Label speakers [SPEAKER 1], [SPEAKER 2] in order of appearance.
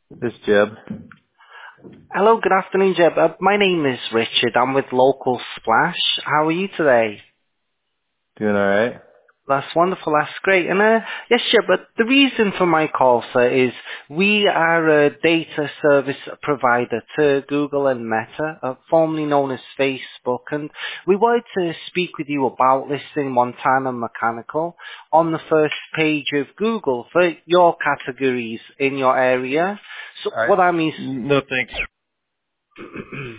[SPEAKER 1] This is Jeb.
[SPEAKER 2] Hello, good afternoon, Jeb. My name is Richard. I'm with Local Splash. How are you today?
[SPEAKER 1] Doing alright?
[SPEAKER 2] That's wonderful. That's great. And yes, Jeb, but the reason for my call, sir, is we are a data service provider to Google and Meta, formerly known as Facebook, and we wanted to speak with you about listing Montana Mechanical on the first page of Google for your categories in your area. So
[SPEAKER 1] Alright.
[SPEAKER 2] what I mean
[SPEAKER 1] No thanks.
[SPEAKER 2] is